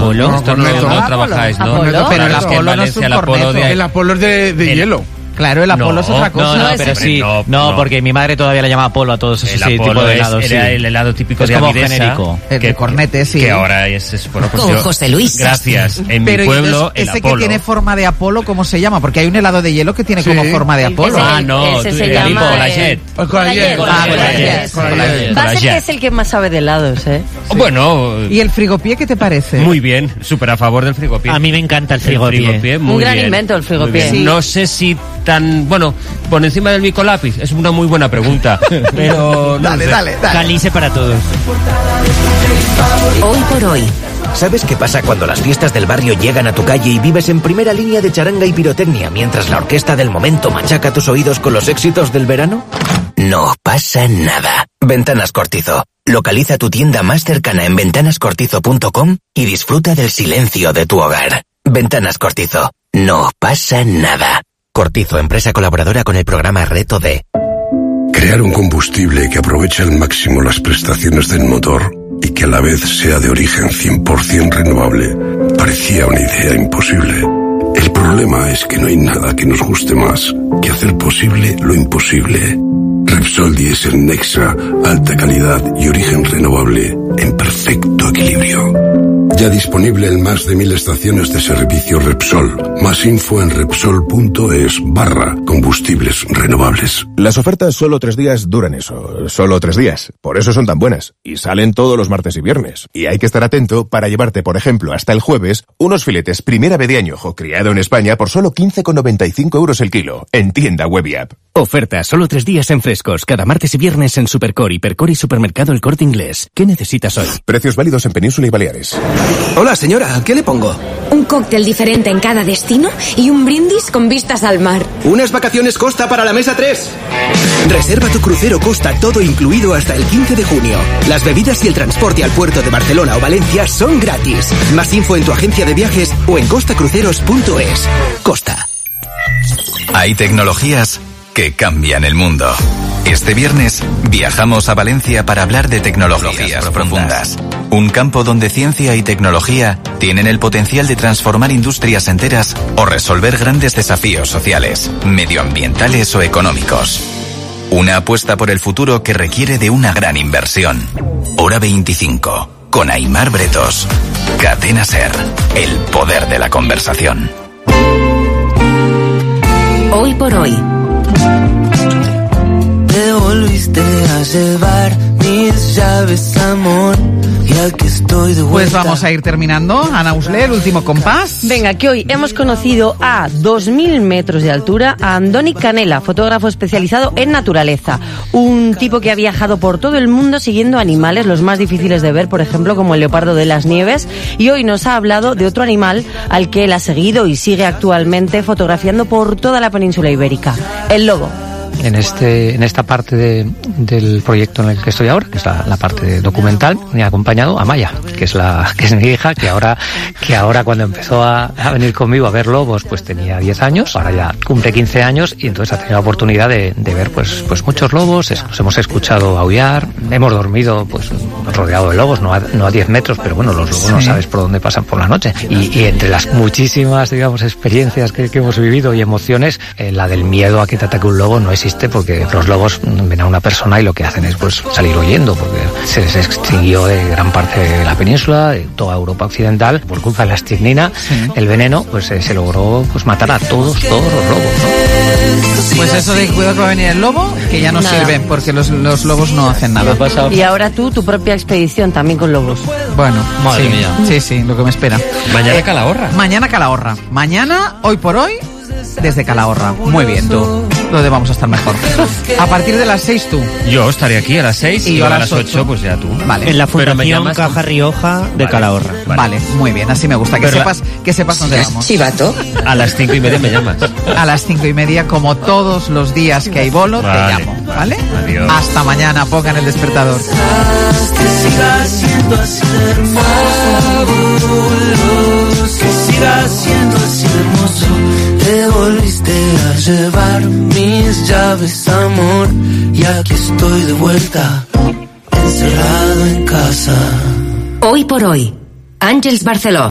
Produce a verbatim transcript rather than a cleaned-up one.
Apolo. Esto no, no, no trabajáis, ¿no? Apolo. Pero el es que en Apolo no es Valencia un el Apolo corneto. de... El Apolo es de, de El- hielo. Claro, el Apolo No, es otra cosa. No, no, pero ese- sí. no, No, no. porque mi madre todavía le llama Apolo a todos El esos sí, Apolo tipo de es- helados. era sí. el helado típico Es de como Avidesa, genérico. El de cornete, sí. Que ahora es, es bueno, pues Con yo- José Luis. Gracias. En Pero mi ¿y pueblo, entonces, el ese Apolo. que tiene forma de Apolo, ¿cómo se llama? Porque hay un helado de hielo que tiene Sí. como forma de El que Apolo. se- Ah, no, ese tú- se el llama, Colayet. eh, El Colayet. Ah, Colayet. Colayet. Va a ser Colayet. que es el que más sabe de helados, ¿eh? Bueno, ¿Y el frigopié qué te parece? muy bien, súper a favor del frigopié. A mí me encanta el El frigopié. frigopié, muy Un gran bien. invento el frigopié. Muy bien. Sí. No sé si tan, bueno, por encima del micolápiz, es una muy buena pregunta, pero no Dale, sé. dale, dale. Calice para todos. Hoy por hoy. ¿Sabes qué pasa cuando las fiestas del barrio llegan a tu calle y vives en primera línea de charanga y pirotecnia mientras la orquesta del momento machaca tus oídos con los éxitos del verano? No pasa nada. Ventanas Cortizo. Localiza tu tienda más cercana en ventanas cortizo punto com y disfruta del silencio de tu hogar. Ventanas Cortizo. No pasa nada. Cortizo, empresa colaboradora con el programa Reto D. Crear un combustible que aproveche al máximo las prestaciones del motor y que a la vez sea de origen cien por ciento renovable parecía una idea imposible. El problema es que no hay nada que nos guste más que hacer posible lo imposible. Repsol Diesel Nexa, alta calidad y origen renovable en perfecto equilibrio. Ya disponible en más de mil estaciones de servicio Repsol. Más info en repsol.es barra combustibles renovables. Las ofertas solo tres días duran eso, solo tres días. Por eso son tan buenas. Y salen todos los martes y viernes. Y hay que estar atento para llevarte, por ejemplo, hasta el jueves, unos filetes primera vez de añojo criado en España por solo quince con noventa y cinco euros el kilo. En tienda web y app. Oferta solo tres días en frescos, cada martes y viernes en Supercore, Hipercore y Supermercado El Corte Inglés. ¿Qué necesitas hoy? Precios válidos en Península y Baleares. Hola señora, ¿qué le pongo? Un cóctel diferente en cada destino y un brindis con vistas al mar. Unas vacaciones Costa para la mesa tres. Reserva tu crucero Costa todo incluido hasta el quince de junio. Las bebidas y el transporte al puerto de Barcelona o Valencia son gratis. Más info en tu agencia de viajes o en costa cruceros punto es. Costa. Hay tecnologías que cambian el mundo. Este viernes viajamos a Valencia para hablar de tecnologías profundas. Un campo donde ciencia y tecnología tienen el potencial de transformar industrias enteras o resolver grandes desafíos sociales, medioambientales o económicos. Una apuesta por el futuro que requiere de una gran inversión. Hora veinticinco, con Aimar Bretos. Cadena SER, el poder de la conversación. Hoy por hoy. Te volviste a llevar mis llaves, amor, y aquí estoy de vuelta. Pues vamos a ir terminando. Ana Usle, el último compás. Venga, que hoy hemos conocido a dos mil metros de altura a Andoni Canela, fotógrafo especializado en naturaleza. Un tipo que ha viajado por todo el mundo siguiendo animales, los más difíciles de ver, por ejemplo, como el leopardo de las nieves. Y hoy nos ha hablado de otro animal al que él ha seguido y sigue actualmente fotografiando por toda la península ibérica, el lobo. En este, en esta parte de, del proyecto en el que estoy ahora, que es la, la parte documental, me ha acompañado Amaya, que es la, que es mi hija, que ahora, que ahora cuando empezó a, a venir conmigo a ver lobos, pues tenía diez años, ahora ya cumple quince años y entonces ha tenido la oportunidad de, de ver pues, pues muchos lobos, es, los hemos escuchado aullar, hemos dormido pues rodeado de lobos, no a, no a diez metros, pero bueno, los lobos sí. No sabes por dónde pasan por la noche. Y, y entre las muchísimas, digamos, experiencias que, que hemos vivido y emociones, eh, la del miedo a que te ataque un lobo no existe, porque los lobos ven a una persona y lo que hacen es pues salir huyendo, porque se les extinguió de gran parte de la península, de toda Europa occidental, por culpa de la estricnina, sí. El veneno, pues eh, se logró pues matar a todos, todos los lobos, ¿no? Pues eso de cuidado que va a venir el lobo, que ya no nada. Sirve, porque los, los lobos no hacen nada. Y ahora tú, tu propia expedición también con lobos. Bueno, madre sí, mía. Sí, sí, lo que me espera. Mañana eh, Calahorra. Mañana Calahorra. Mañana, hoy por hoy, desde Calahorra. Muy bien, tú. Donde vamos a estar mejor. A partir de las seis tú. Yo estaré aquí a las seis y, y a las ocho, pues ya tú. Vale. En la Fundación Caja Rioja de vale. Calahorra. Vale. vale, muy bien, así me gusta. Que Pero sepas, la... que sepas dónde vamos. Chivato. A las cinco y media me llamas. A las cinco y media, como todos los días que hay bolo, vale. Te llamo. ¿Vale? Adiós. Hasta mañana, pongan el despertador. Que siga siendo así de hermoso, que siga siendo así de hermoso. Te volviste a llevar mis llaves, amor, y aquí estoy de vuelta, encerrado en casa. Hoy por hoy, Àngels Barceló.